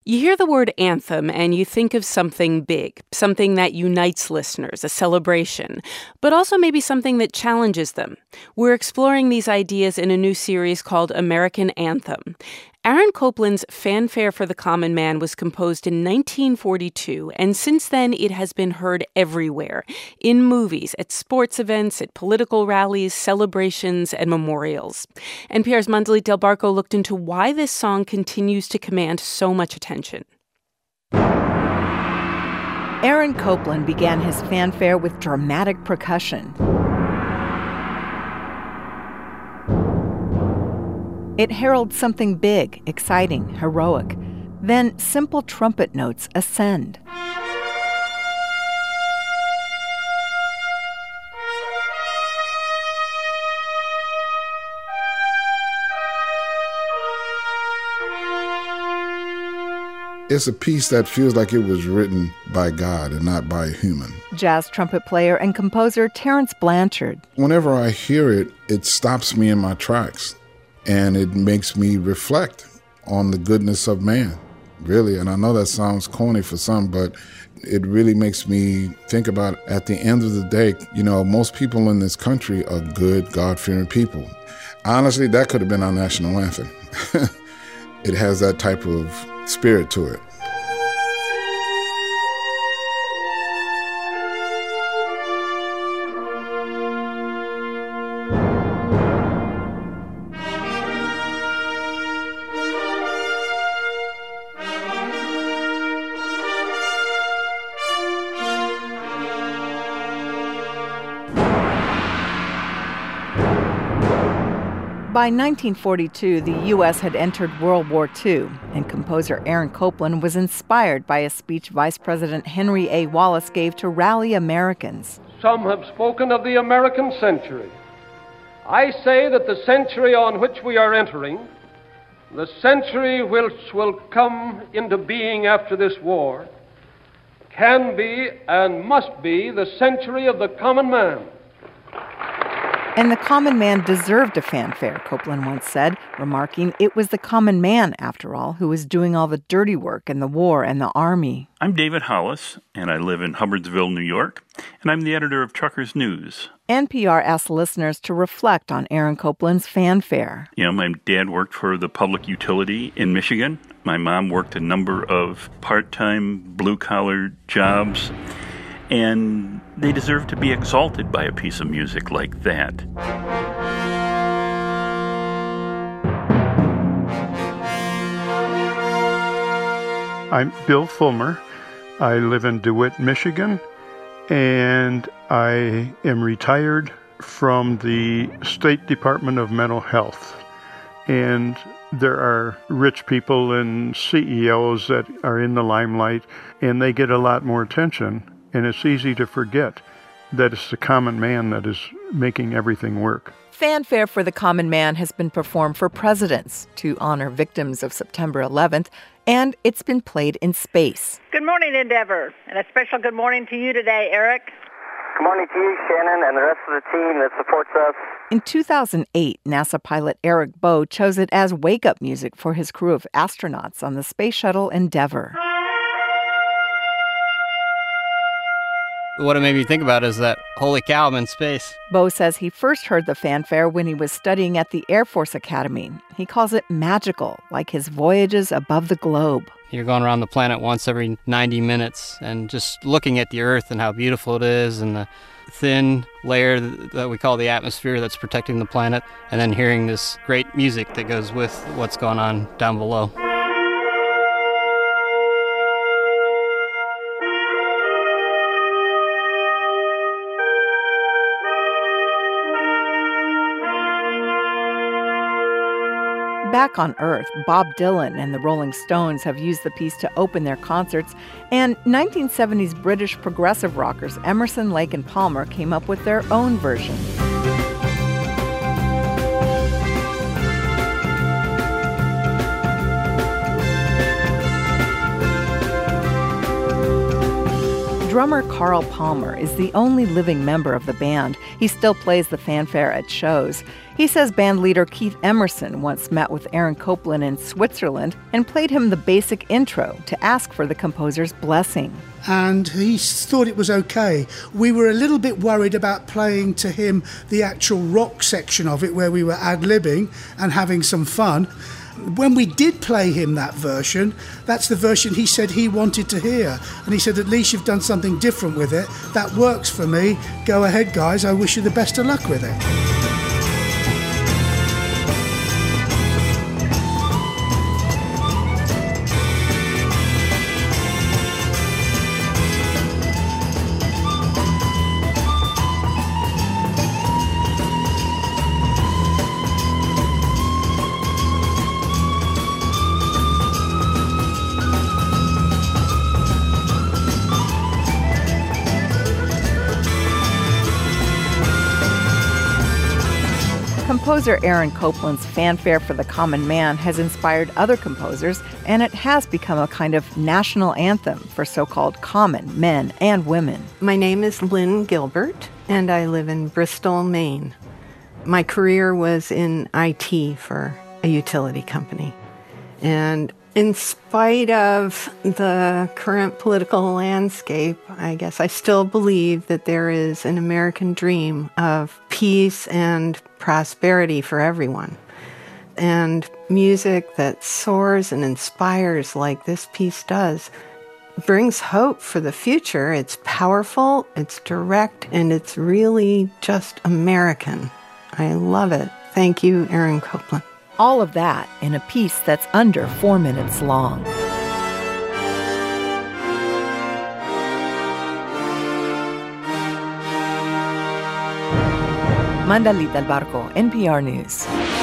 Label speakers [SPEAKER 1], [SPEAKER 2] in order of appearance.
[SPEAKER 1] You hear the word anthem and you think of something big, something that unites listeners, a celebration, but also maybe something that challenges them. We're exploring these ideas in a new series called American Anthem. Aaron Copland's Fanfare for the Common Man was composed in 1942, and since then it has been heard everywhere, in movies, at sports events, at political rallies, celebrations, and memorials. NPR's Mandalit Del Barco looked into why this song continues to command so much attention.
[SPEAKER 2] Aaron Copland began his fanfare with dramatic percussion. It heralds something big, exciting, heroic. Then simple trumpet notes ascend.
[SPEAKER 3] It's a piece that feels like it was written by God and not by a human.
[SPEAKER 2] Jazz trumpet player and composer Terence Blanchard.
[SPEAKER 3] Whenever I hear it, it stops me in my tracks. And it makes me reflect on the goodness of man, really. And I know that sounds corny for some, but it really makes me think about, at the end of the day, most people in this country are good, God-fearing people. Honestly, that could have been our national anthem. It has that type of spirit to it.
[SPEAKER 2] By 1942, the U.S. had entered World War II, and composer Aaron Copland was inspired by a speech Vice President Henry A. Wallace gave to rally Americans.
[SPEAKER 4] Some have spoken of the American century. I say that the century on which we are entering, the century which will come into being after this war, can be and must be the century of the common man.
[SPEAKER 2] And the common man deserved a fanfare, Copland once said, remarking it was the common man, after all, who was doing all the dirty work in the war and the army.
[SPEAKER 5] I'm David Hollis, and I live in Hubbardsville, New York, and I'm the editor of Truckers News.
[SPEAKER 2] NPR asked listeners to reflect on Aaron Copland's fanfare.
[SPEAKER 5] My dad worked for the public utility in Michigan. My mom worked a number of part-time blue-collar jobs. And they deserve to be exalted by a piece of music like that.
[SPEAKER 6] I'm Bill Fulmer. I live in DeWitt, Michigan, and I am retired from the State Department of Mental Health. And there are rich people and CEOs that are in the limelight, and they get a lot more attention. And it's easy to forget that it's the common man that is making everything work.
[SPEAKER 2] Fanfare for the Common Man has been performed for presidents to honor victims of September 11th, and it's been played in space.
[SPEAKER 7] Good morning, Endeavor, and a special good morning to you today, Eric.
[SPEAKER 8] Good morning to you, Shannon, and the rest of the team that supports us.
[SPEAKER 2] In 2008, NASA pilot Eric Boe chose it as wake-up music for his crew of astronauts on the space shuttle Endeavor.
[SPEAKER 9] What it made me think about is that, holy cow, I'm in space.
[SPEAKER 2] Boe says he first heard the fanfare when he was studying at the Air Force Academy. He calls it magical, like his voyages above the globe.
[SPEAKER 9] You're going around the planet once every 90 minutes and just looking at the Earth and how beautiful it is and the thin layer that we call the atmosphere that's protecting the planet, and then hearing this great music that goes with what's going on down below.
[SPEAKER 2] Back on Earth, Bob Dylan and the Rolling Stones have used the piece to open their concerts, and 1970s British progressive rockers Emerson, Lake and Palmer came up with their own version. Drummer Carl Palmer is the only living member of the band. He still plays the fanfare at shows. He says band leader Keith Emerson once met with Aaron Copland in Switzerland and played him the basic intro to ask for the composer's blessing.
[SPEAKER 10] And he thought it was okay. We were a little bit worried about playing to him the actual rock section of it, where we were ad-libbing and having some fun. When we did play him that version, that's the version he said he wanted to hear. And he said, at least you've done something different with it. That works for me. Go ahead, guys. I wish you the best of luck with it.
[SPEAKER 2] Composer Aaron Copland's Fanfare for the Common Man has inspired other composers, and it has become a kind of national anthem for so-called common men and women.
[SPEAKER 11] My name is Lynn Gilbert, and I live in Bristol, Maine. My career was in IT for a utility company. And in spite of the current political landscape, I guess I still believe that there is an American dream of peace and prosperity for everyone. And music that soars and inspires like this piece does brings hope for the future. It's powerful, it's direct, and it's really just American. I love it. Thank you, Aaron Copland.
[SPEAKER 2] All of that in a piece that's under 4 minutes long. Mandalita Albarco, NPR News.